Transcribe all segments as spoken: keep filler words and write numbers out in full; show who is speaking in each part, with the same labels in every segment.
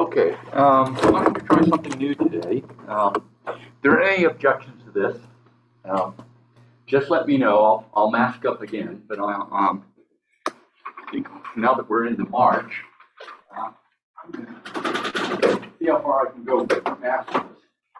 Speaker 1: Okay, um, I wanted to try something new today. Um, if there are any objections to this, um, just let me know. I'll, I'll mask up again, but I um, think now that we're into March, uh, I'm gonna see how far I can go with mask this.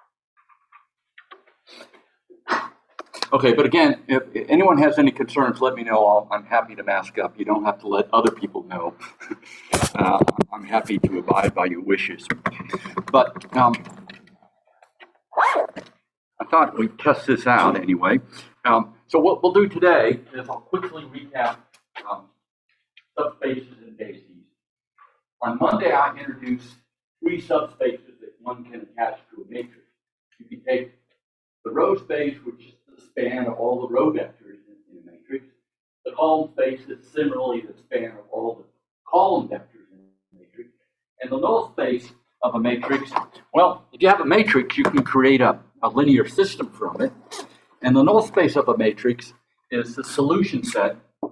Speaker 1: Okay, but again, if anyone has any concerns, let me know. I'll, I'm happy to mask up. You don't have to let other people know. uh, I'm happy to abide by your wishes. But um, I thought we'd test this out anyway. Um, so what we'll do today is I'll quickly recap um, subspaces and bases. On Monday, I introduced three subspaces that one can attach to a matrix. You can take the row space, which is the span of all the row vectors in, in a matrix. The column space is similarly the span of all the column vectors in a matrix. And the null space of a matrix, well, if you have a matrix, you can create a, a linear system from it. And the null space of a matrix is the solution set.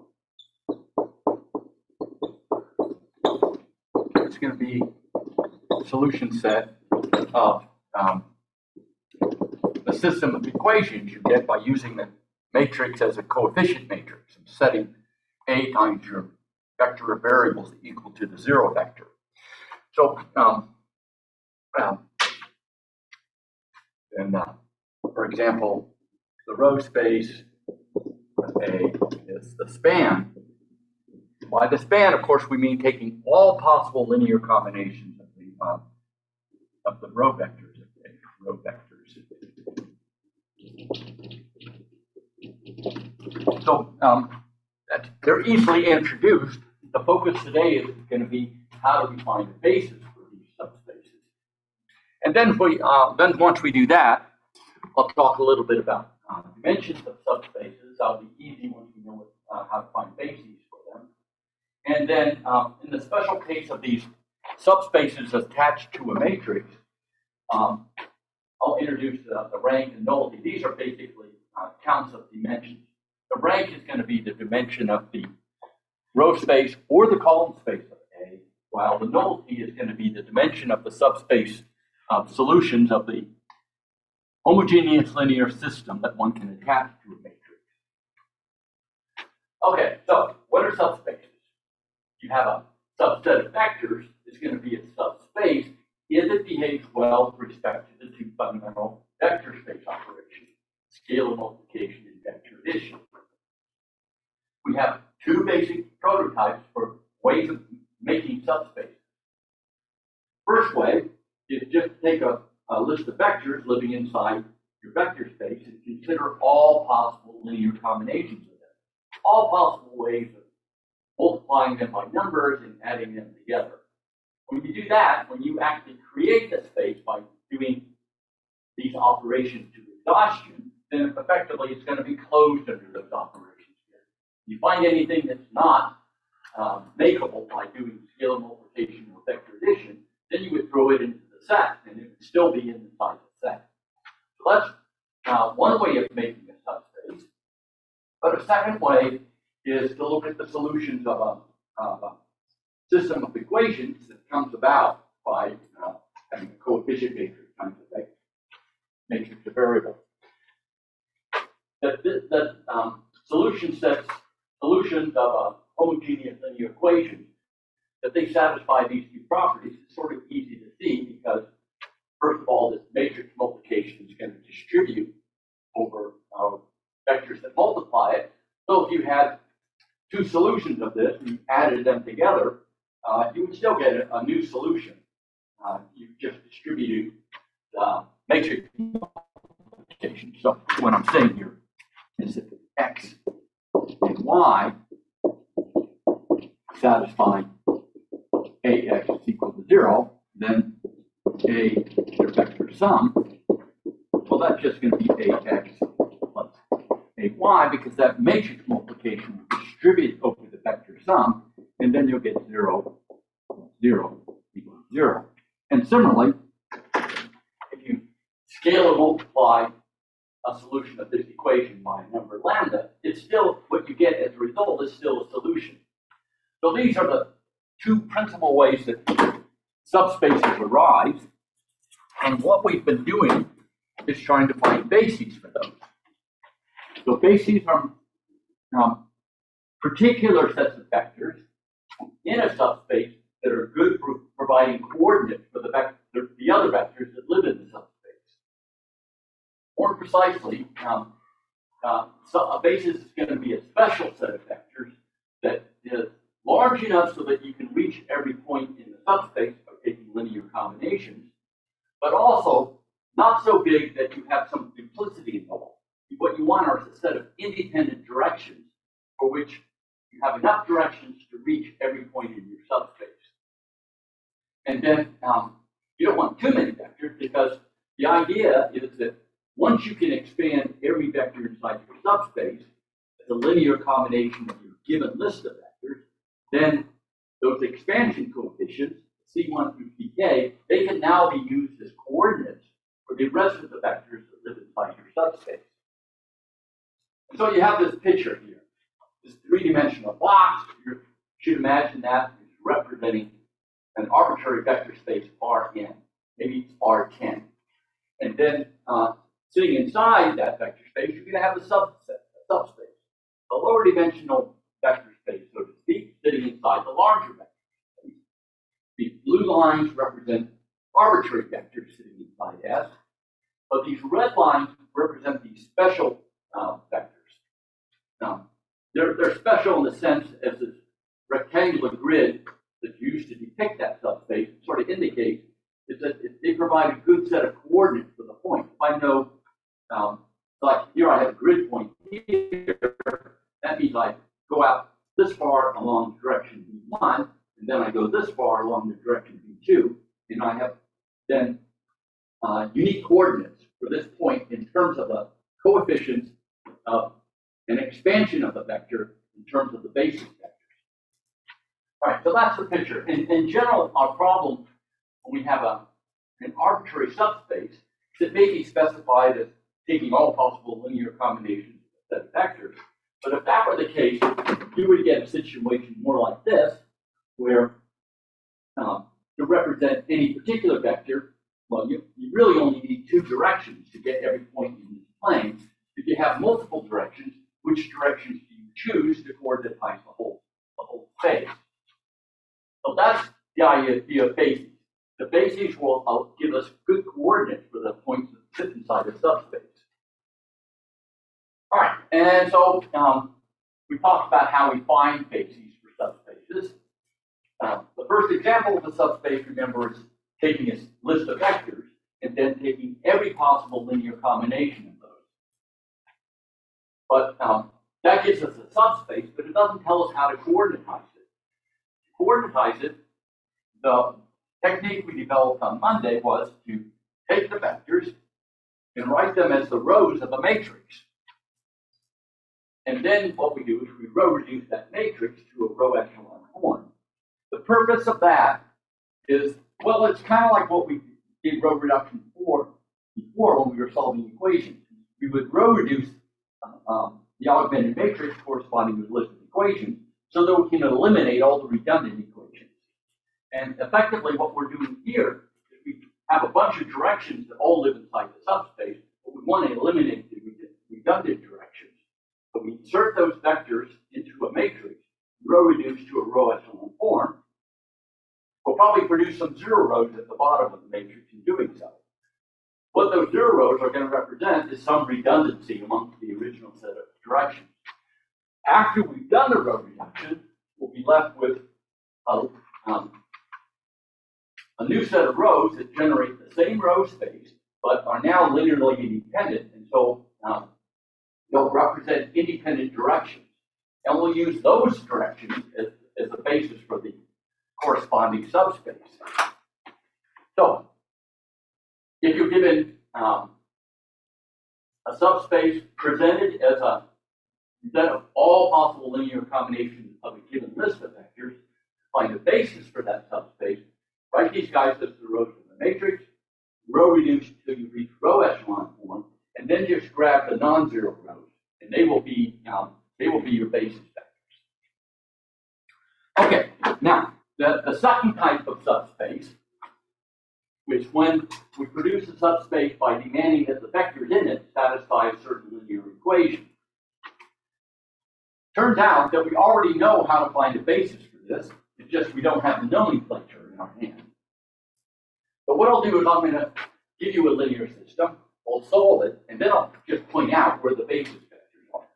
Speaker 1: It's going to be a solution set of um, the system of equations you get by using the matrix as a coefficient matrix and setting A times your vector of variables equal to the zero vector. So, um, um, and uh, for example, the row space A is the span. By the span, of course, we mean taking all possible linear combinations of the uh, of the row vectors. Row vectors. So um, that they're easily introduced. The focus today is going to be how do we find the basis for these subspaces. And then we uh, then once we do that, I'll talk a little bit about uh, dimensions of subspaces. That'll be easy once we know what, uh, how to find bases for them. And then um, in the special case of these subspaces attached to a matrix, um, I'll introduce uh, the rank and nullity. These are basically uh, counts of dimensions. The rank is going to be the dimension of the row space or the column space of A, while the nullity is going to be the dimension of the subspace of solutions of the homogeneous linear system that one can attach to a matrix. Okay, so what are subspaces? You have a subset of vectors. It's going to be a subspace if it behaves well with respect to the two fundamental vector space operations, scalar multiplication and vector addition. We have two basic prototypes for ways of making subspaces. First way is just take a, a list of vectors living inside your vector space and consider all possible linear combinations of them, all possible ways of multiplying them by numbers and adding them together. When you do that, when you actually create the space by doing these operations to exhaustion, then effectively it's going to be closed under those operations. If you find anything that's not um, makeable by doing scalar multiplication or vector addition, then you would throw it into the set, and it would still be inside the set. So that's uh, one way of making a subspace. But a second way is to look at the solutions of a, of a system of equations that comes about by uh, having a coefficient matrix times a matrix of variables. That, that um, solution sets solutions of a homogeneous linear equation, that they satisfy these two properties is sort of easy to see because, first of all, this matrix multiplication is going to distribute over uh, vectors that multiply it. So if you had two solutions of this and you added them together, uh, you would still get a, a new solution. Uh, you just distributed the matrix multiplication. So what I'm saying here is that X and Y satisfy A X is equal to zero, then A, their vector sum, well, that's just going to be A X plus A Y because that matrix multiplication will distribute over the vector sum, and then you'll get zero, zero equals zero. And similarly, if you scalar multiply a solution of this equation by a number lambda, it's still, what you get as a result is still a solution. So these are the two principal ways that subspaces arise, and what we've been doing is trying to find bases for those. So bases are um, particular sets of vectors in a subspace that are good for providing coordinates for the, vector, the other vectors that live in the subspace. More precisely, um, uh, so a basis is going to be a special set of vectors that is large enough so that you can reach every point in the subspace by taking linear combinations, but also not so big that you have some duplicity involved. What you want are a set of independent directions for which you have enough directions to reach every point in your subspace. And then um, you don't want too many vectors, because the idea is that once you can expand every vector inside your subspace as a linear combination of your given list of vectors, then those expansion coefficients, C one through C K, they can now be used as coordinates for the rest of the vectors that live inside your subspace. And so you have this picture here, this three-dimensional box. You should imagine that is representing an arbitrary vector space R n, maybe it's R ten. And then uh, sitting inside that vector space, you're going to have a subset, a subspace, a lower dimensional vector space, so to speak, sitting inside the larger vector space. These blue lines represent arbitrary vectors sitting inside S, but these red lines represent these special uh, vectors. Now, they're, they're special in the sense as this rectangular grid that's used to depict that subspace sort of indicates is that they provide a good set of coordinates for the point. If I know, um, like here I have a grid point here, that means I go out this far along direction B one, and then I go this far along the direction B two, and I have then uh, unique coordinates for this point in terms of the coefficients of an expansion of the vector in terms of the basis vectors. All right, so that's the picture. In, in general, our problem when we have a, an arbitrary subspace that may be specified as taking all possible linear combinations of set vectors. But if that were the case, you would get a situation more like this, where um, to represent any particular vector, well, you, you really only need two directions to get every point in this plane. If you have multiple directions, which directions do you choose to coordinatize the whole, the whole space? So that's the idea of bases. The bases will uh, give us good coordinates for the points that sit inside the subspace. All right, and so um, we talked about how we find bases for subspaces. Uh, the first example of a subspace, remember, is taking a list of vectors and then taking every possible linear combination of those. But um, that gives us a subspace, but it doesn't tell us how to coordinatize it. To coordinatize it, the technique we developed on Monday was to take the vectors and write them as the rows of a matrix. And then what we do is we row reduce that matrix to a row echelon form. The purpose of that is, well, it's kind of like what we did row reduction for before when we were solving equations. We would row reduce um, the augmented matrix corresponding to the list of equations so that we can eliminate all the redundant equations. And effectively what we're doing here is we have a bunch of directions that all live inside the subspace, but we want to eliminate the redundant directions. So we insert those vectors into a matrix, row reduced to a row echelon form. We'll probably produce some zero rows at the bottom of the matrix in doing so. What those zero rows are going to represent is some redundancy amongst the original set of directions. After we've done the row reduction, we'll be left with a, um, a new set of rows that generate the same row space, but are now linearly independent, and so um, they'll represent independent directions. And we'll use those directions as, as the basis for the corresponding subspace. So, if you're given um, a subspace presented as a set of all possible linear combinations of a given list of vectors, find the basis for that subspace, write these guys as the rows of the matrix, row reduce until you reach row echelon form, and then just grab the non-zero rows, and they will be um, they will be your basis vectors. Okay, now the, the second type of subspace It's when we produce a subspace by demanding that the vectors in it satisfy a certain linear equation. Turns out that we already know how to find a basis for this. It's just we don't have the nomenclature in our hand. But what I'll do is I'm going to give you a linear system. I'll solve it, and then I'll just point out where the basis vectors are.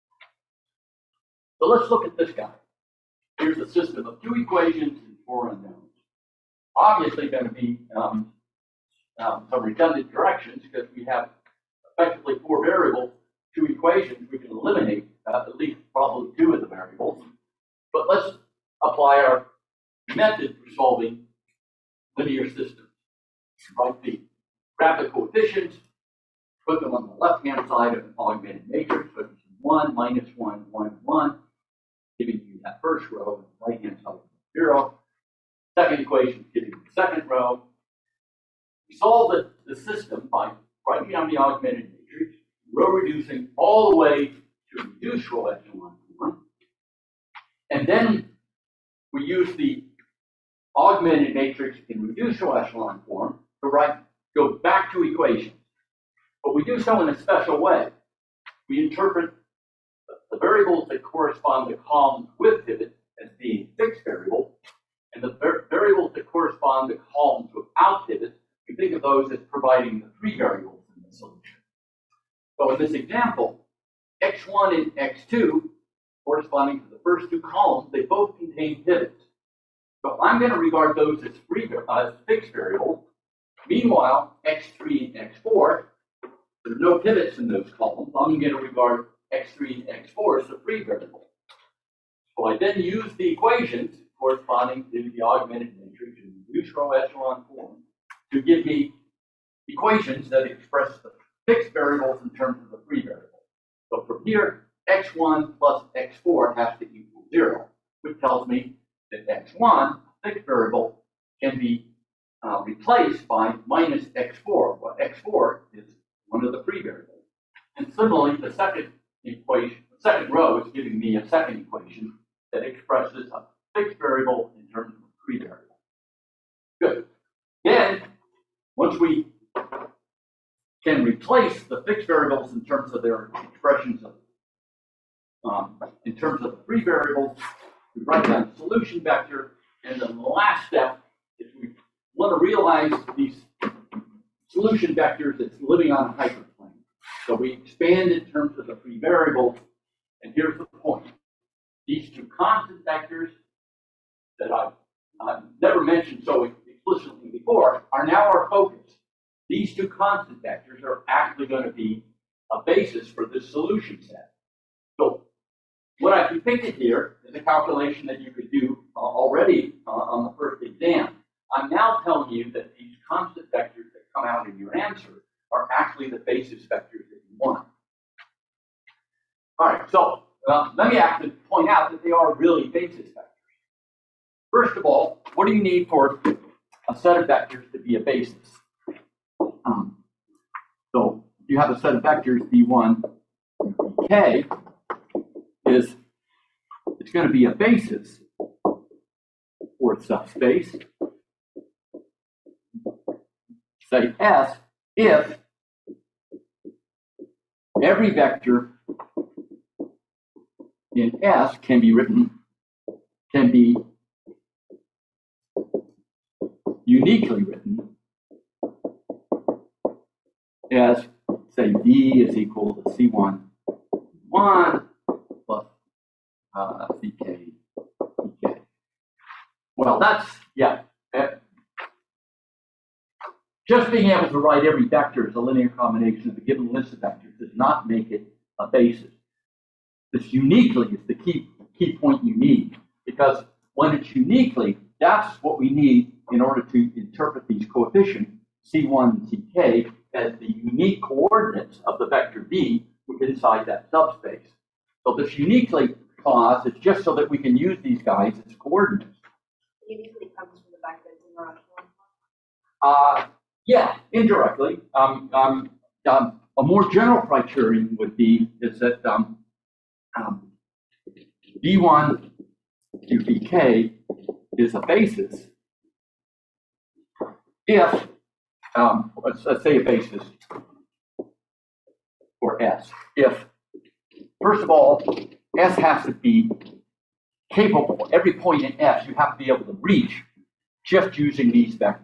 Speaker 1: So let's look at this guy. Here's a system of two equations and four unknowns. Obviously going to be um, um, some redundant directions because we have effectively four variables, two equations. We can eliminate uh, at least probably two of the variables. But let's apply our method for solving linear systems. Write the grab the coefficients, put them on the left-hand side of an augmented matrix, so it's one, minus one, one, one, giving you that first row, and the right-hand side zero. Second equation giving you the second row. We solve the, the system by writing down the augmented matrix, row reducing all the way to reduced row echelon form. And then we use the augmented matrix in reduced row echelon form to write, go back to equations. But we do so in a special way. We interpret the variables that correspond to columns with pivots as being fixed variables, and the variables that correspond to columns without pivots, we think of those as providing the free variables in the solution. So in this example, x one and x two, corresponding to the first two columns, they both contain pivots. So I'm going to regard those as free, uh, as fixed variables. Meanwhile, x three and x four, there's no pivots in those columns. I'm going to regard x three and x four as a free variable. So I then use the equations corresponding to the augmented matrix in reduced row echelon form to give me equations that express the fixed variables in terms of the free variable. So from here, x one plus x four has to equal zero, which tells me that x one, fixed variable, can be uh, replaced by minus x four. Well, x four is one of the free variables. And similarly, the second equation, the second row is giving me a second equation that expresses a fixed variable in terms of a free variable. Good. Then, once we can replace the fixed variables in terms of their expressions of, um, in terms of the free variables, we write down the solution vector, and then the last step is we want to realize these solution vectors that's living on a hyperplane. So we expand in terms of the free variables, and here's the point. These two constant vectors that I've, I've never mentioned so explicitly before are now our focus. These two constant vectors are actually going to be a basis for this solution set. So what I've depicted here is a calculation that you could do uh, already uh, on the first exam. I'm now telling you that these constant vectors that come out in your answer are actually the basis vectors that you want. All right, so uh, let me actually point out that they are really basis vectors. First of all, what do you need for a set of vectors to be a basis? Um, so you have a set of vectors, v one, k, is it's going to be a basis for a subspace, say S, if every vector in S can be written, can be uniquely written as, say, D is equal to C one, one plus uh, C K, C K. Well, that's, yeah. Uh, just being able to write every vector as a linear combination of a given list of vectors does not make it a basis. This uniquely is the key, key point you need, because when it's uniquely, that's what we need in order to interpret these coefficients, C one and C K, as the unique coordinates of the vector B inside that subspace. So this uniquely clause is just so that we can use these guys as coordinates.
Speaker 2: Uniquely comes from the fact that it's in the echelon
Speaker 1: Uh, yeah, indirectly. Um, um, um, a more general criterion would be is that um, um, B one to B K is a basis if um, let's, let's say a basis for S. If, first of all, S has to be capable, every point in S you have to be able to reach just using these vectors.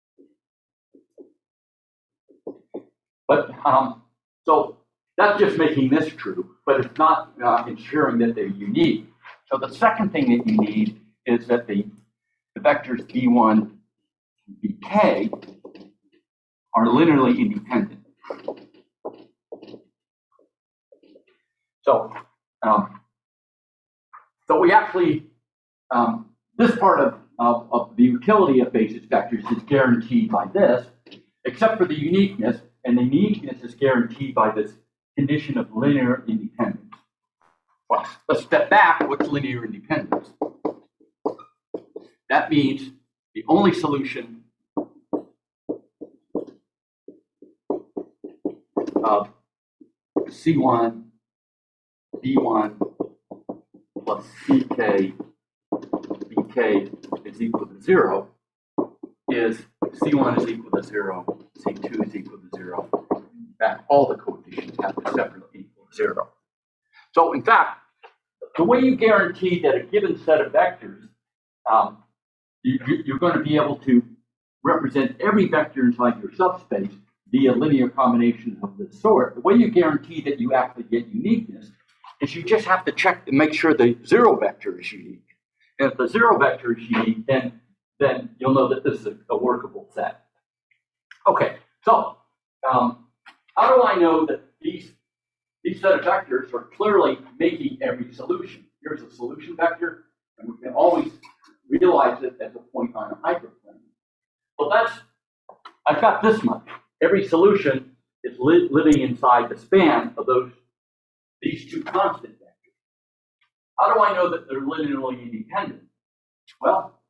Speaker 1: But, um, so that's just making this true, but it's not uh, ensuring that they're unique. So the second thing that you need is that the, the vectors b one and bk are linearly independent. So, um, so we actually, um, this part of, of, of the utility of basis vectors is guaranteed by this, except for the uniqueness, and the uniqueness is guaranteed by this condition of linear independence. Well, let's step back. What's linear independence? That means the only solution of C one, B one plus C K, B K is equal to zero is C one is equal to zero, C two is equal to zero. In fact, all the coefficients have to separately equal to zero. So in fact, the way you guarantee that a given set of vectors, um, you, you're going to be able to represent every vector inside your subspace via linear combination of this sort. The way you guarantee that you actually get uniqueness is you just have to check to make sure the zero vector is unique. And if the zero vector is unique, then, then you'll know that this is a, a workable set. Okay, so um, how do I know that these, these set of vectors are clearly making every solution? Here's a solution vector, and we can always realize it as a point on a hyperplane. Well, that's, I've got this much. Every solution is li living inside the span of those, these two constant vectors. How do I know that they're linearly independent? Well,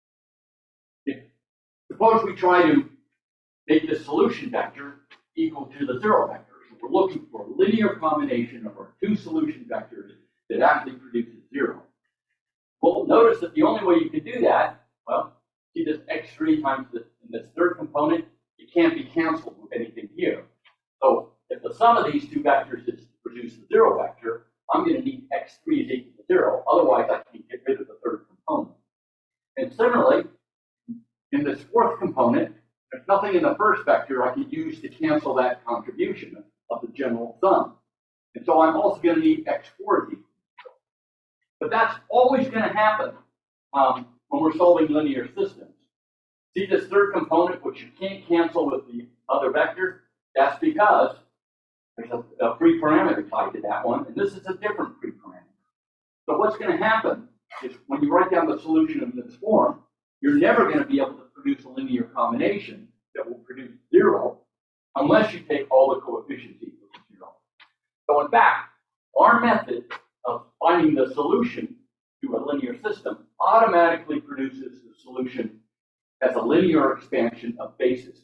Speaker 1: if, suppose we try to make the solution vector equal to the zero vector. So we're looking for a linear combination of our two solution vectors that actually produces zero. Well, notice that the only way you can do that, well, see this x three times this, in this third component, it can't be canceled with anything here. So if the sum of these two vectors is to produce the zero vector, I'm going to need x three is equal to zero. Otherwise, I can get rid of the third component. And similarly, in this fourth component, there's nothing in the first vector I can use to cancel that contribution of the general sum. And so I'm also going to need x four is equal to zero. But that's always going to happen um, when we're solving linear systems. See this third component, which you can't cancel with the other vector? That's because there's a, a free parameter tied to that one, and this is a different free parameter. So what's going to happen is when you write down the solution in this form, you're never going to be able to produce a linear combination that will produce zero unless you take all the coefficients equal to zero. So in fact, our method of finding the solution to a linear system automatically produces the solution as a linear expansion of basis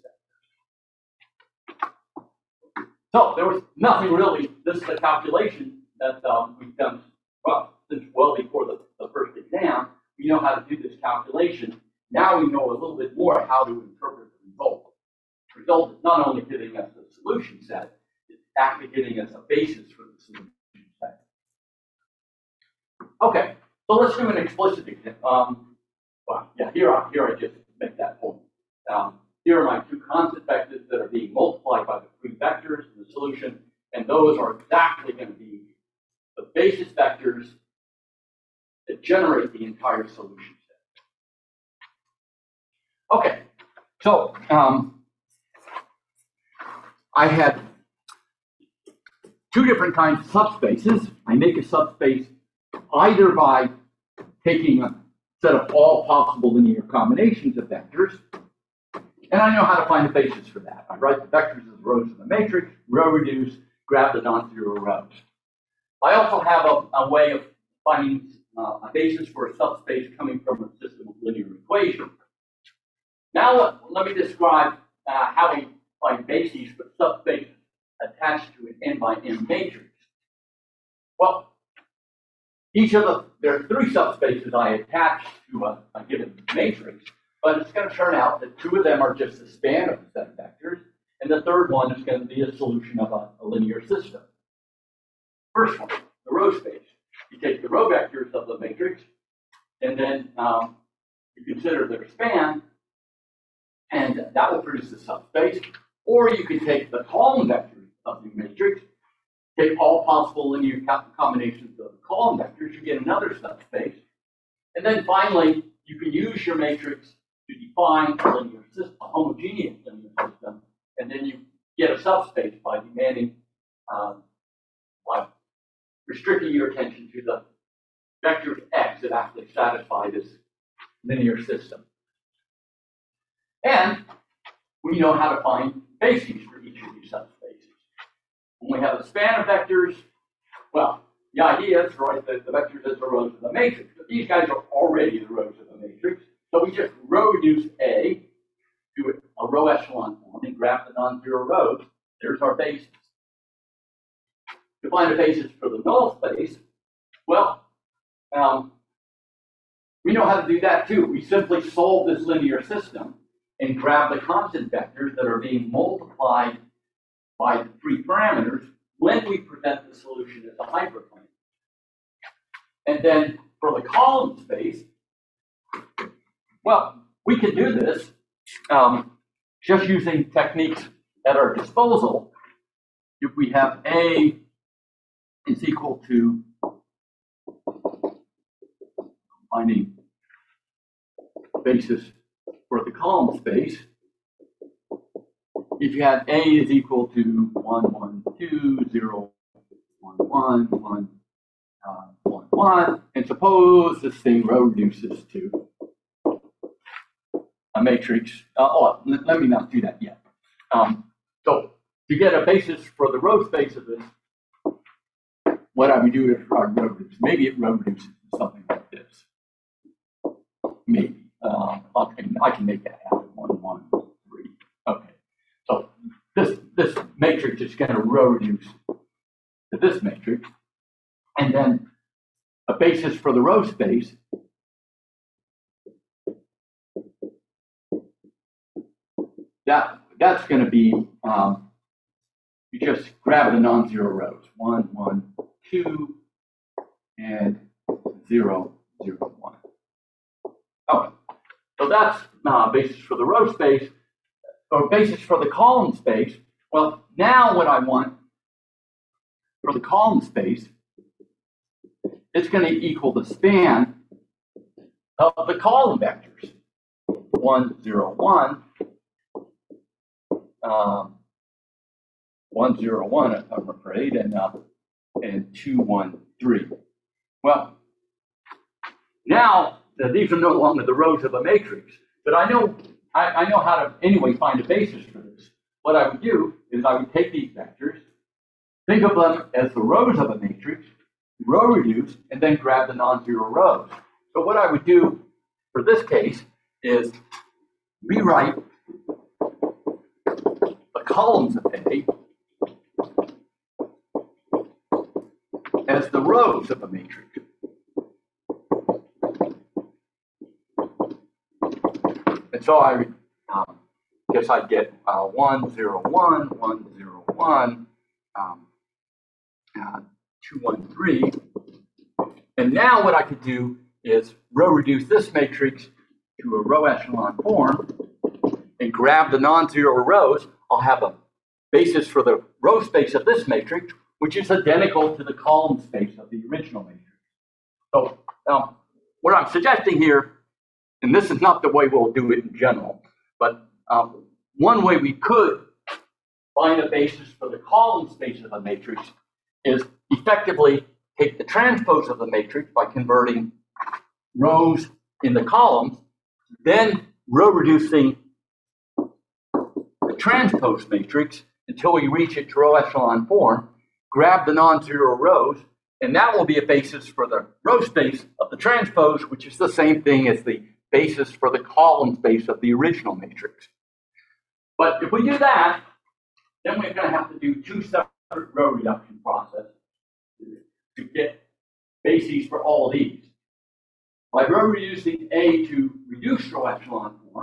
Speaker 1: vectors. So there was nothing really, this is a calculation that um, we've done well, since well before the, the first exam. We know how to do this calculation. Now we know a little bit more how to interpret the result. The result is not only giving us the solution set, it's actually giving us a basis for the solution set. Okay, so let's do an explicit example. Um, well, yeah, here I, here I just make that point. Um, here are my two constant vectors that are being multiplied by the three vectors in the solution, and those are exactly going to be the basis vectors that generate the entire solution set. Okay, so um, I had two different kinds of subspaces. I make a subspace either by taking a set of all possible linear combinations of vectors, and I know how to find the basis for that. I write the vectors as rows of the matrix, row reduce, grab the non-zero rows. I also have a, a way of finding uh, a basis for a subspace coming from a system of linear equations. Now let, let me describe uh, how we find bases for subspaces attached to an n by n matrix. Well, each of the, there are three subspaces I attach to a, a given matrix. but it's going to turn out that two of them are just the span of the set of vectors, and the third one is going to be a solution of a, a linear system. First one, the row space. You take the row vectors of the matrix, and then um, you consider their span, and that will produce the subspace. Or you can take the column vectors of the matrix, take all possible linear combinations of the column vectors, you get another subspace. And then finally, you can use your matrix to define a linear system, a homogeneous linear system, and then you get a subspace by demanding, um, by restricting your attention to the vectors x that actually satisfy this linear system. And we know how to find bases for each of these subspaces. When we have a span of vectors, well, the idea is, right, that the vectors as the rows of the matrix, but these guys are already the rows of the matrix, so we just row reduce A to a row echelon form and graph the non-zero rows. There's our basis. To find a basis for the null space, well, um, we know how to do that too. We simply solve this linear system and grab the constant vectors that are being multiplied by the three parameters when we present the solution as a hyperplane. And then for the column space, well, we can do this um, just using techniques at our disposal. If we have A is equal to finding basis for the column space, if you have A is equal to one, one, two, zero, one, one, one, uh, one, one, and suppose this thing row reduces to a matrix. Uh, oh, let, let me not do that yet. Um, so to get a basis for the row space of this, what I would do is I row reduce. Maybe it row reduces to something like this. Maybe. Um, I can I can make that happen. One, one, three. Okay. So this this matrix is going to row reduce to this matrix, and then a basis for the row space that that's going to be um, you just grab the non-zero rows one, one, two, and zero, zero, one. Okay. So that's uh, basis for the row space, or basis for the column space. Well, now what I want for the column space, it's going to equal the span of the column vectors. One, zero, one, um, one, zero, one, I'm afraid, and uh, and two, one, three. Well, now uh, these are no longer the rows of a matrix, but I know I, I know how to anyway find a basis for this. What I would do is I would take these vectors, think of them as the rows of a matrix, row reduce, and then grab the non-zero rows. So what I would do for this case is rewrite the columns of A as the rows of a matrix. And so I um, guess I'd get uh, one, zero, one, one, zero, one, um, uh, two, one, three. And now what I could do is row reduce this matrix to a row echelon form and grab the non-zero rows. I'll have a basis for the row space of this matrix, which is identical to the column space of the original matrix. So um, what I'm suggesting here, and this is not the way we'll do it in general, but um, one way we could find a basis for the column space of a matrix is effectively take the transpose of the matrix by converting rows in the columns, then row reducing the transpose matrix until we reach its row echelon form, grab the non-zero rows, and that will be a basis for the row space of the transpose, which is the same thing as the basis for the column space of the original matrix. But if we do that, then we're going to have to do two separate row reduction processes to get bases for all of these. By row reducing A to reduced row echelon form,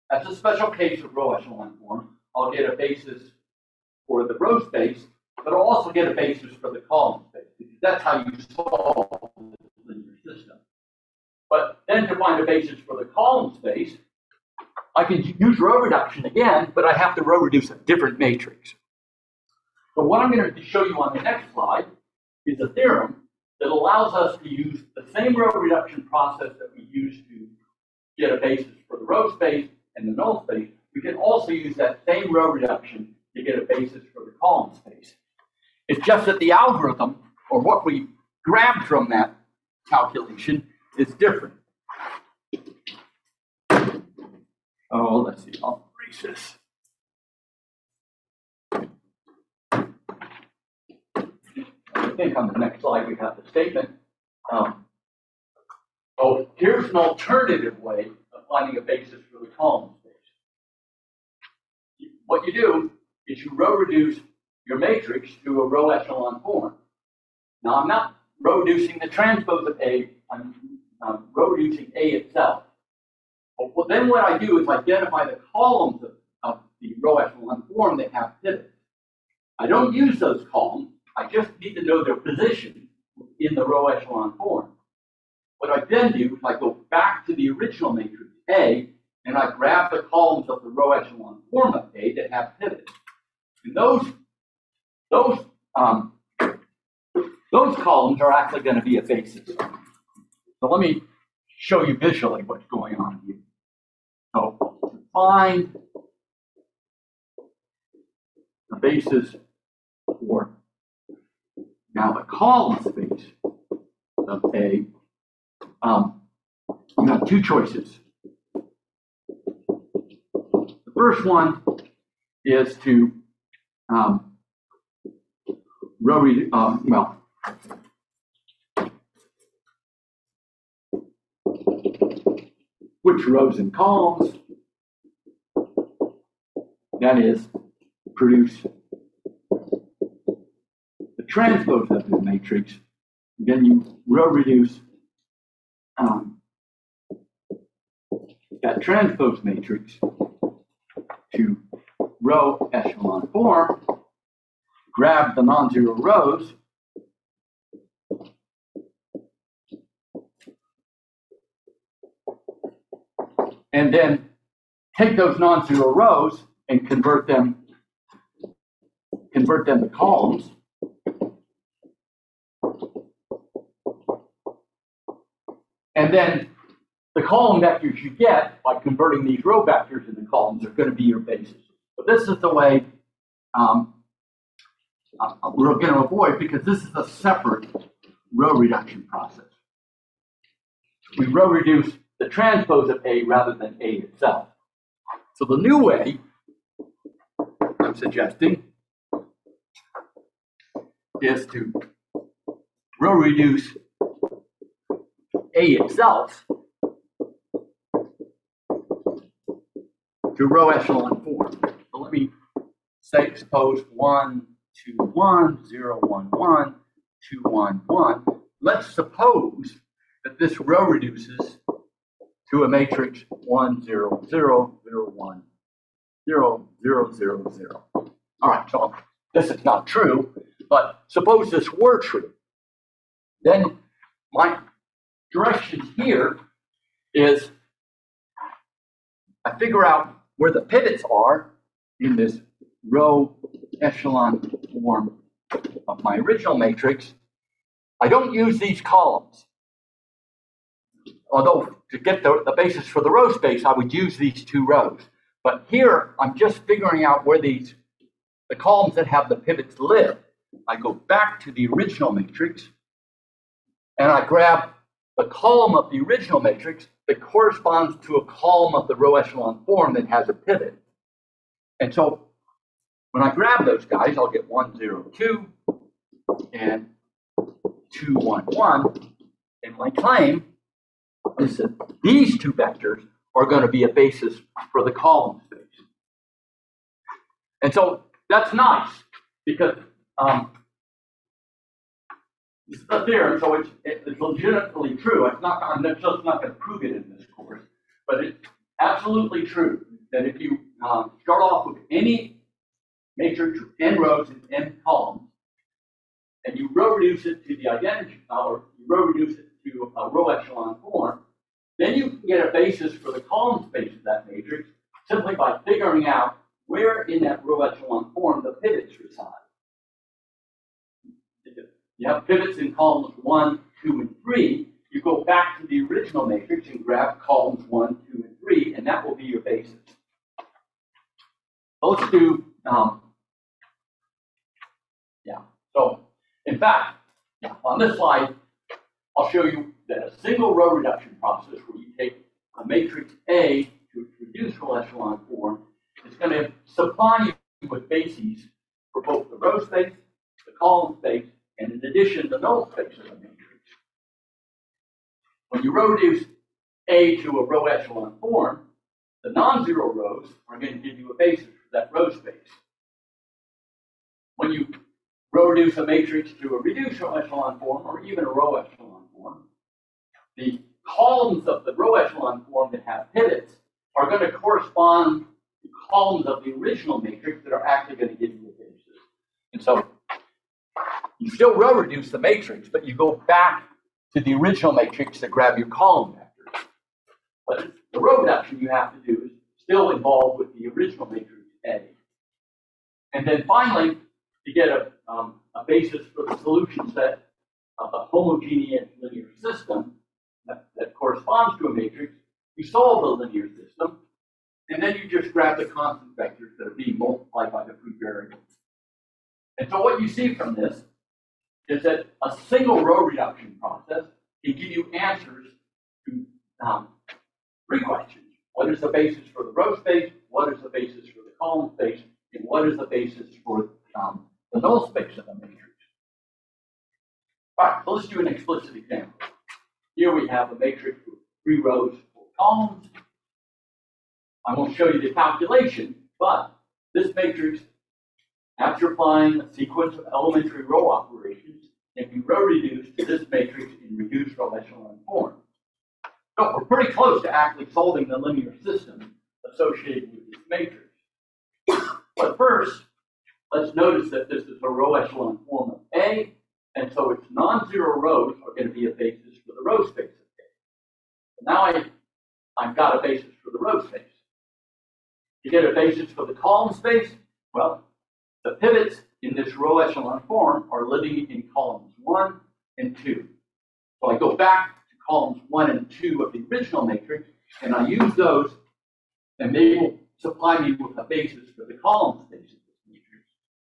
Speaker 1: That's a special case of row echelon form. I'll get a basis for the row space, but I'll also get a basis for the column space, because that's how you solve the linear system. But then to find a basis for the column space, I can use row reduction again, but I have to row reduce a different matrix. So what I'm going to show you on the next slide is a theorem that allows us to use the same row reduction process that we use to get a basis for the row space and the null space. We can also use that same row reduction to get a basis for the column space. It's just that the algorithm, or what we grabbed from that calculation, is different. Oh, let's see, I'll erase this. I think on the next slide we have the statement. Um, oh, here's an alternative way of finding a basis for the column space. What you do is you row reduce your matrix to a row echelon form. Now, I'm not row reducing the transpose of A, I'm, I'm row reducing A itself. But well, then what I do is identify the columns of, of the row echelon form that have pivots. I don't use those columns. I just need to know their position in the row echelon form. What I then do is I go back to the original matrix A, and I grab the columns of the row echelon form of A that have pivots. And those, those, um, those columns are actually going to be a basis. So let me show you visually what's going on here. So to find the basis for now the column space of A, um, you have two choices. The first one is to um, row reduce, um, well, which rows and columns, that is, produce the transpose of the matrix. Then you row reduce um, that transpose matrix to row echelon form, grab the non-zero rows, and then take those non-zero rows and convert them convert them to columns. And then the column vectors you get by converting these row vectors into columns are going to be your basis. But this is the way um, uh, we're going to avoid, because this is a separate row reduction process. We row reduce the transpose of A rather than A itself. So the new way I'm suggesting is to row reduce A itself to row echelon form. So let me say, suppose one, two, one, zero, one, one, two, one, one. Let's suppose that this row reduces to a matrix one, zero, zero, zero, one, zero, zero, zero, zero. All right, so this is not true, but suppose this were true. Then my direction here is I figure out where the pivots are in this row echelon form of my original matrix. I don't use these columns. Although to get the, the basis for the row space, I would use these two rows. But here, I'm just figuring out where these, the columns that have the pivots live. I go back to the original matrix, and I grab the column of the original matrix that corresponds to a column of the row echelon form that has a pivot. And so when I grab those guys, I'll get one, zero, two, and two, one, one. And my claim is that these two vectors are going to be a basis for the column space. And so that's nice, because um, it's a theorem, so it's, it's legitimately true. It's not, I'm just not going to prove it in this course, but it's absolutely true that if you um, start off with any matrix with n rows and n columns, and you row reduce it to the identity, or you row reduce it to a row echelon form, then you can get a basis for the column space of that matrix simply by figuring out where in that row echelon form the pivots reside. You have pivots in columns one, two, and three. You go back to the original matrix and grab columns one, two, and three, and that will be your basis. So let's do, um, yeah. So, in fact, yeah, on this slide, I'll show you that a single row reduction process where you take a matrix A to its reduced row echelon form is going to supply you with bases for both the row space, the column space, and in addition, the null space of the matrix. When you row reduce A to a row echelon form, the non-zero rows are going to give you a basis for that row space. When you row reduce a matrix to a reduced row echelon form, or even a row echelon form, the columns of the row echelon form that have pivots are going to correspond to columns of the original matrix that are actually going to give you a basis. And so you still row reduce the matrix, but you go back to the original matrix to grab your column vectors. But the row reduction you have to do is still involved with the original matrix A. And then finally, to get a, um, a basis for the solution set of a homogeneous linear system that, that corresponds to a matrix, you solve the linear system, and then you just grab the constant vectors that are being multiplied by the free variables. And so what you see from this is that a single row reduction process can give you answers to um, three questions. What is the basis for the row space? What is the basis for the column space? And what is the basis for um, the null space of the matrix? All right, so let's do an explicit example. Here we have a matrix with three rows, four columns. I won't show you the calculation, but this matrix, after applying a sequence of elementary row operations, can be row reduced to this matrix in reduced row echelon form. So we're pretty close to actually solving the linear system associated with this matrix. But first, let's notice that this is a row echelon form of A, and so its non-zero rows are going to be a basis for the row space of A. So now I, I've got a basis for the row space. To get a basis for the column space, well, the pivots in this row echelon form are living in columns one and two. So I go back to columns one and two of the original matrix, and I use those, and they will supply me with a basis for the column space of this matrix.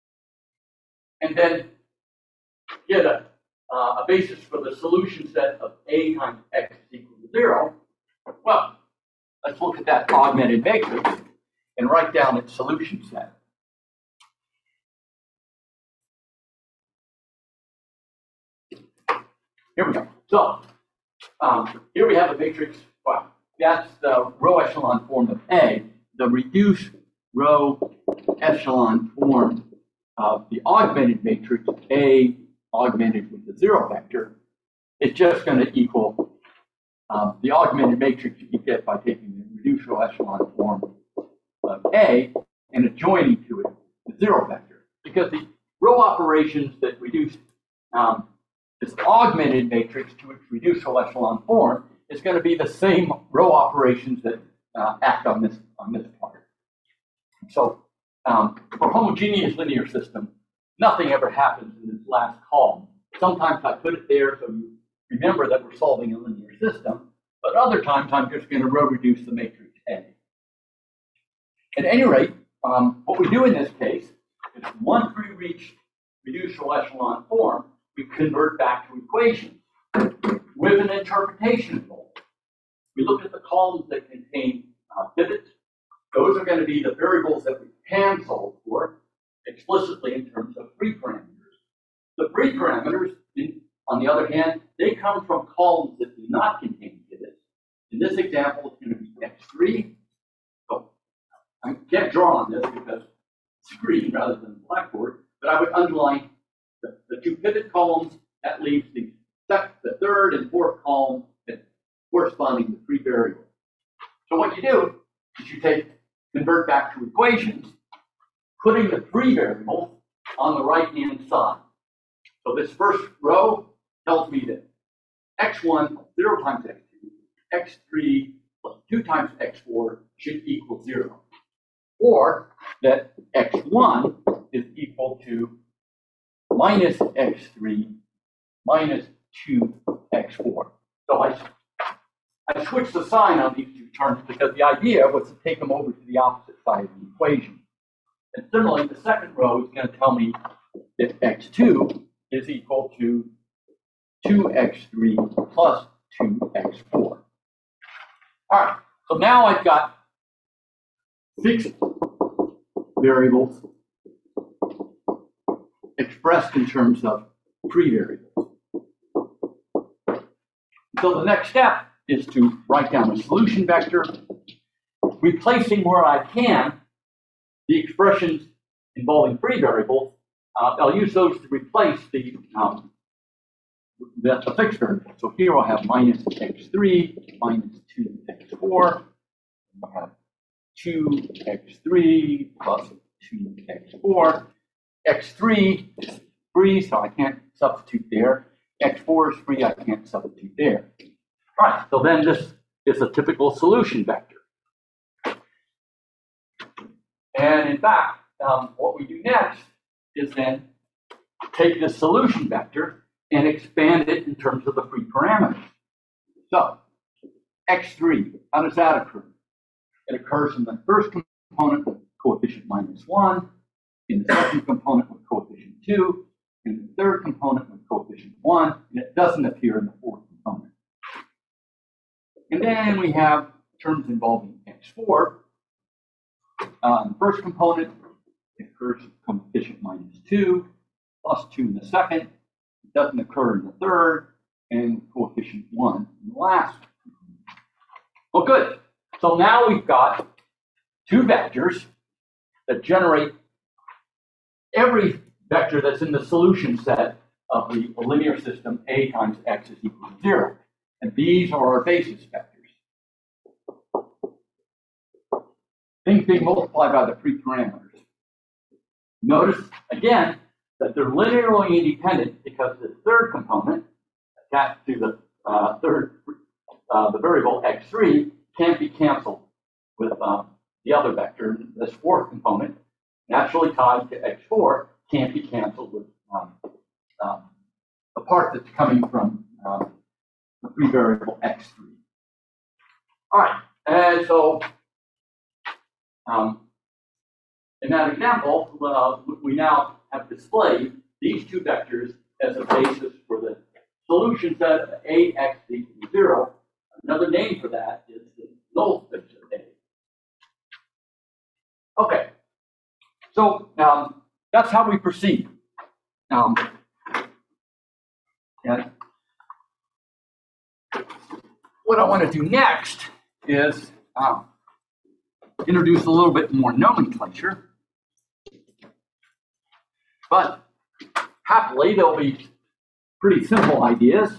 Speaker 1: And then get a, uh, a basis for the solution set of A times X is equal to zero. Well, let's look at that augmented matrix and write down its solution set. Here we go. So um, here we have a matrix. Well, that's the row echelon form of A. The reduced row echelon form of the augmented matrix A augmented with the zero vector is just going to equal um, the augmented matrix you get by taking the reduced row echelon form of A and adjoining to it the zero vector. Because the row operations that reduce um, this augmented matrix to its reduced row echelon form is going to be the same row operations that uh, act on this on this part. So um, for homogeneous linear system, nothing ever happens in this last column. Sometimes I put it there so you remember that we're solving a linear system, but other times I'm just going to row reduce the matrix A. At any rate, um, what we do in this case is once we reach reduced row echelon form, we convert back to equations with an interpretation goal. We look at the columns that contain uh, pivots. Those are going to be the variables that we can solve for explicitly in terms of free parameters. The free parameters, in, on the other hand, they come from columns that do not contain pivots. In this example, it's going to be X three. So I can't draw on this because it's screen rather than blackboard, but I would underline the, the two pivot columns. That leaves the, the third and fourth column that corresponding to free variables. So what you do is you take convert back to equations, putting the free variables on the right-hand side. So this first row tells me that x one, zero times x two, x three plus two times x four should equal zero. Or that x one is equal to minus x three minus two x four. So I, I switched the sign on these two terms because the idea was to take them over to the opposite side of the equation. And similarly, the second row is going to tell me that x two is equal to two x three plus two x four. All right, so now I've got fixed variables expressed in terms of free variables. So the next step is to write down a solution vector, replacing where I can the expressions involving free variables. Uh, I'll use those to replace the, um, the, the fixed variable. So here I'll have minus x three minus two x four. I'll have two x three plus two x four. x three is free, so I can't substitute there. x four is free, I can't substitute there. All right, so then this is a typical solution vector. And in fact, um, what we do next is then take this solution vector and expand it in terms of the free parameters. So, x three, how does that occur? It occurs in the first component with coefficient minus one, in the second component with coefficient two, in the third component with coefficient one, and it doesn't appear in the fourth component. And then we have terms involving x four. Uh, in the first component, it occurs with coefficient minus two, plus two in the second. It doesn't occur in the third, and coefficient one in the last. Well, good. So now we've got two vectors that generate every vector that's in the solution set of the linear system A times x is equal to zero. And these are our basis vectors. Things being multiplied by the free parameters. Notice, again, that they're linearly independent because the third component attached to the uh, third, uh, the variable x three can't be canceled with uh, the other vector. This fourth component, naturally tied to x four, can't be canceled with um, um, the part that's coming from uh, the free variable x three. All right, and so um, in that example, uh, we now have displayed these two vectors as a basis for the solution set of ax equals zero. Another name for that is the null fixture A. Okay, so um, that's how we proceed. Um, and what I want to do next is um, introduce a little bit more nomenclature. But happily, they'll be pretty simple ideas.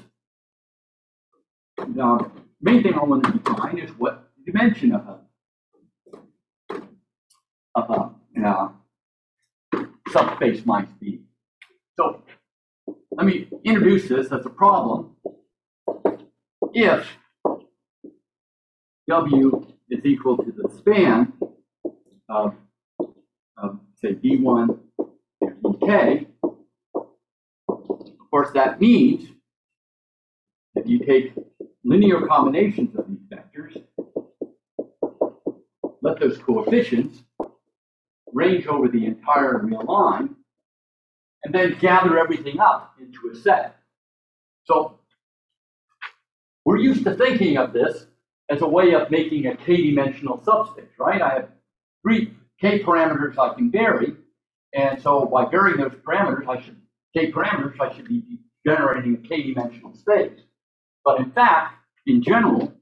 Speaker 1: The main thing I want to define is what the dimension of a, of a you know, subspace might be. So let me introduce this as a problem. If W is equal to the span of, of say, B one and B K, of course, that means that you take linear combinations of these vectors, let those coefficients range over the entire real line, and then gather everything up into a set. So we're used to thinking of this as a way of making a k-dimensional subspace, right? I have three k parameters I can vary, and so by varying those parameters, I should k parameters, I should be generating a k-dimensional space. But in fact, in general,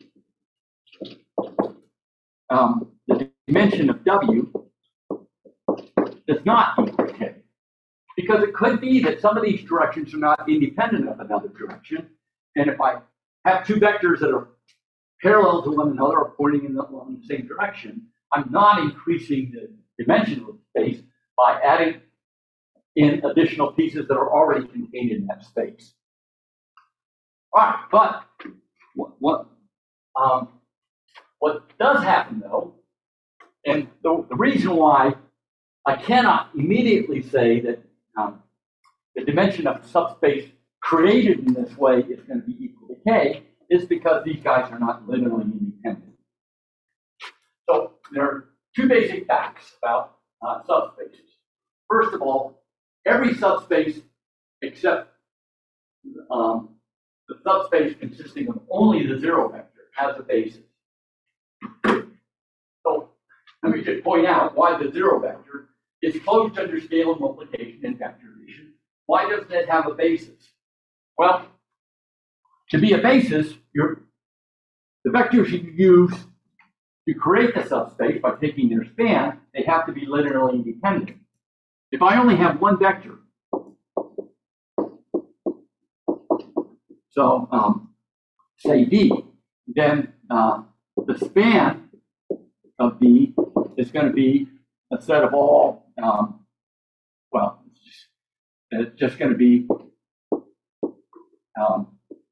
Speaker 1: um, the dimension of W does not equal k, because it could be that some of these directions are not independent of another direction, and if I have two vectors that are parallel to one another or pointing in the, in the same direction, I'm not increasing the dimension of the space by adding in additional pieces that are already contained in that space. All right, but what, what, um, what does happen though, and the, the reason why I cannot immediately say that um, the dimension of subspace created in this way is going to be equal to K is because these guys are not linearly independent. So there are two basic facts about uh, subspaces. First of all, every subspace except um, the subspace consisting of only the zero vector has a basis. So let me just point out why the zero vector is closed under scalar multiplication and vector addition. Why doesn't it have a basis? Well, to be a basis, you're, the vectors you use to create the subspace by taking their span, they have to be linearly independent. If I only have one vector, so um, say B, then uh, the span of B is going to be a set of all, um, well, it's just, it's just going to be um,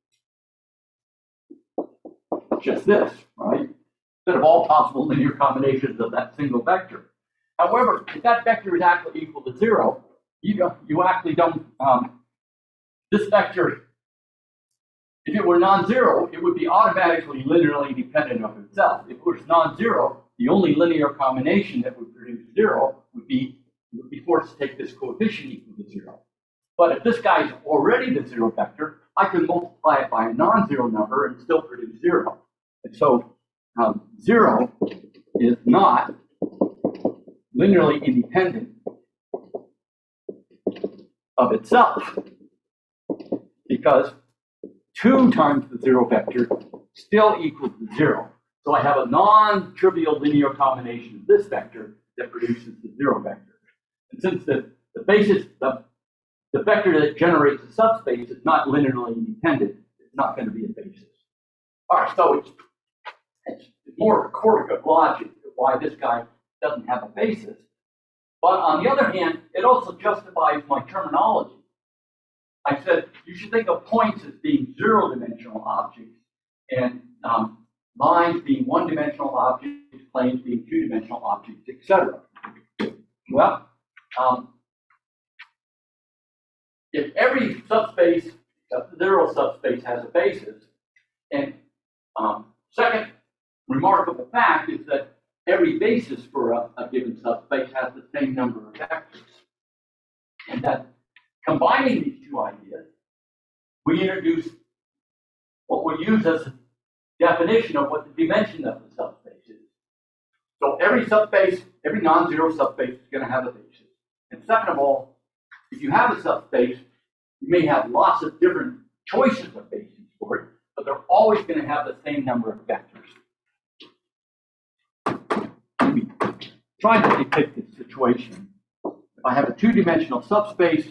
Speaker 1: just this, right? Instead of all possible linear combinations of that single vector. However, if that vector is actually equal to zero, you don't, you actually don't, um, this vector, if it were non-zero, it would be automatically linearly dependent of itself. If it was non-zero, the only linear combination that would produce zero would be, would be forced to take this coefficient equal to zero. But if this guy is already the zero vector, I can multiply it by a non-zero number and still produce zero. And so um, zero is not linearly independent of itself because two times the zero vector still equals to zero. So I have a non-trivial linear combination of this vector that produces the zero vector. And since the, the basis, the, the vector that generates the subspace is not linearly independent, it's not going to be a basis. All right, so it's, it's more of a quirk of logic of why this guy doesn't have a basis. But on the other hand, it also justifies my terminology. I said you should think of points as being zero-dimensional objects and um, lines being one-dimensional objects, planes being two-dimensional objects, et cetera. Well, um, if every subspace, except the zero subspace, has a basis, and um, second remarkable fact is that every basis for a, a given subspace has the same number of vectors. And that combining these two ideas, we introduce what we use as a definition of what the dimension of the subspace is. So every subspace, every non-zero subspace is going to have a basis. And second of all, if you have a subspace, you may have lots of different choices of bases for it, but they're always going to have the same number of vectors. Let me try to depict this situation. If I have a two-dimensional subspace,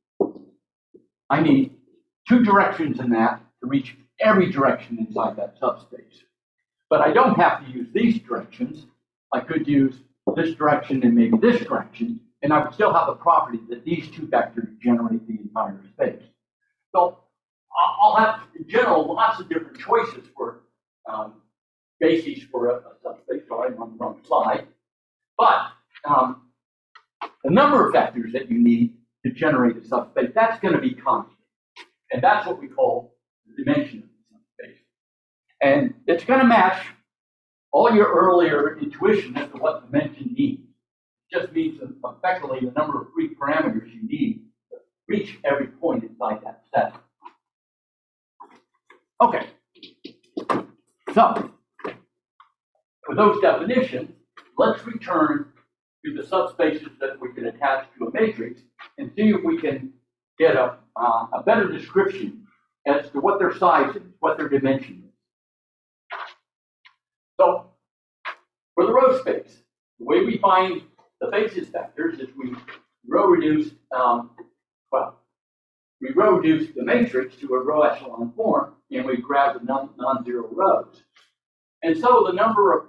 Speaker 1: I need two directions in that to reach every direction inside that subspace. But I don't have to use these directions. I could use this direction and maybe this direction, and I would still have the property that these two vectors generate the entire space. So I'll have, in general, lots of different choices for um, bases for a, a subspace. Sorry, I'm on the wrong slide. But um, the number of vectors that you need to generate a subspace, that's going to be constant. And that's what we call the dimension of the subspace. And it's going to match all your earlier intuition as to what dimension means. It just means effectively the number of free parameters you need to reach every point inside that set. Okay. So, with those definitions, let's return to the subspaces that we can attach to a matrix and see if we can get a, uh, a better description as to what their size is, what their dimension is. So, for the row space, the way we find the basis vectors is we row reduce, um, well, we row reduce the matrix to a row echelon form, and we grab the non, non-zero rows. And so the number of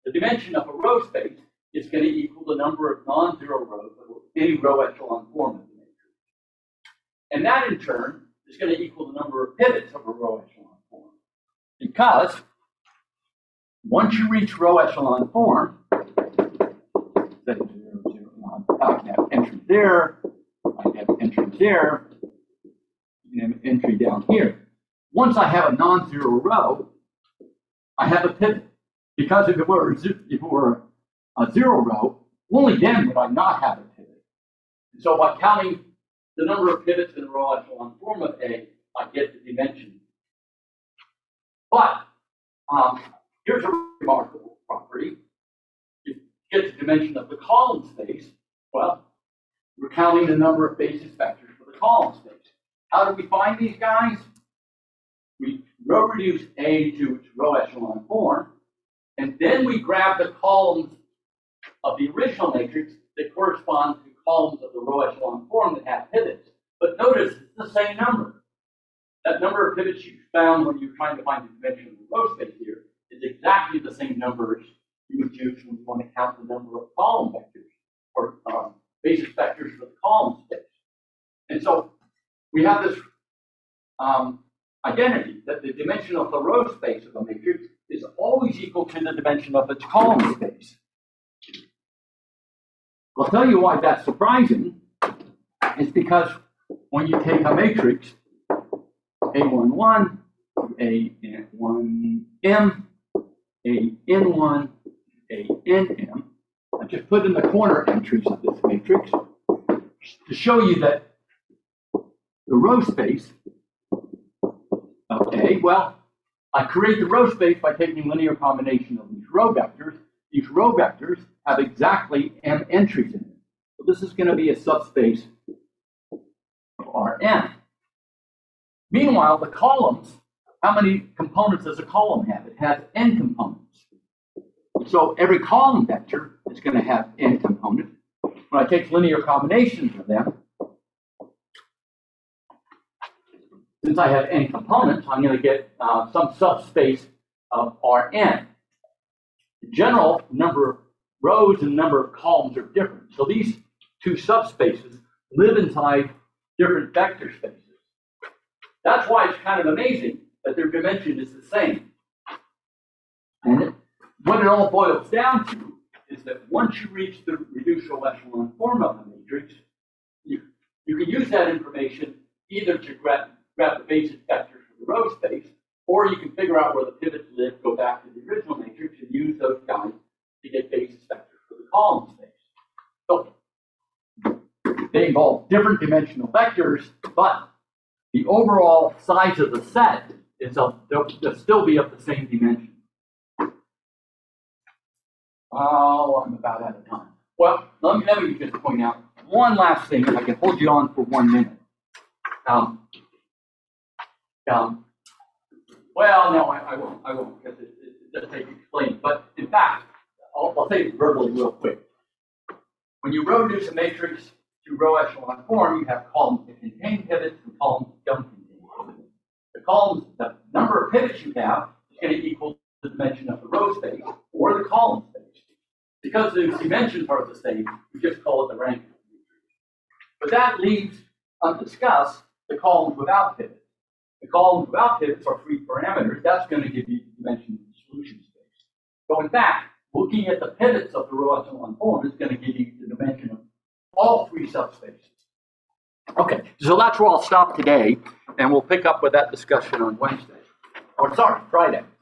Speaker 1: the dimension of a row space is going to equal the number of non-zero rows of any row echelon form of the matrix. And that in turn is going to equal the number of pivots of a row echelon form. Because once you reach row echelon form, say zero, zero, nine, I can have entry there, I can have entry there, you can have an entry down here. Once I have a non-zero row, I have a pivot. Because if it were, if it were a zero row, only then would I not have a pivot. And so by counting the number of pivots in a row echelon form of A, I get the dimension. But um, here's a remarkable property. You get the dimension of the column space. Well, we're counting the number of basis vectors for the column space. How do we find these guys? We row reduce A to its row echelon form, and then we grab the columns of the original matrix that correspond to columns of the row echelon form that have pivots. But notice it's the same number. That number of pivots you found when you're trying to find the dimension of the row space here is exactly the same numbers you would use when you want to count the number of column vectors or um, basis vectors for the column space. And so we have this um, identity that the dimension of the row space of a matrix is always equal to the dimension of its column space. I'll tell you why that's surprising. It's because when you take a matrix, A one one, A one M, A N one, A N M, I just put in the corner entries of this matrix to show you that the row space of A, well, I create the row space by taking linear combination of these row vectors. These row vectors have exactly M entries in it. So this is going to be a subspace of R N. Meanwhile, the columns, how many components does a column have? It has N components. So every column vector is going to have N components. When I take linear combinations of them, since I have N components, I'm going to get uh, some subspace of R N. In general, number of rows and number of columns are different. So these two subspaces live inside different vector spaces. That's why it's kind of amazing that their dimension is the same. And it, what it all boils down to is that once you reach the reduced row echelon form of the matrix, you, you can use that information either to grab, grab the basis vectors for the row space, or you can figure out where the pivots live, go back to the original matrix, and use those guys to get basis vectors for the column space. So they involve different dimensional vectors, but the overall size of the set is of, they'll, they'll still be of the same dimension. Oh, I'm about out of time. Well, let me, let me just point out one last thing, if I can hold you on for one minute. Um, um, well, no, I, I won't. I won't, because it, it, it does take explaining. But in fact, I'll, I'll say it verbally real quick. When you row reduce a matrix to row echelon form, you have columns that contain pivots and columns that don't contain pivots. The columns, the number of pivots you have is going to equal the dimension of the row space or the column space. Because the dimensions are the same, we just call it the rank of the matrix. But that leaves undiscussed the columns without pivots. The columns without pivots are free parameters. That's going to give you the dimension of the solution space. So in fact, looking at the pivots of the row echelon form is going to give you the dimension of all three subspaces. Okay, so that's where I'll stop today, and we'll pick up with that discussion on Wednesday. Or sorry, Friday.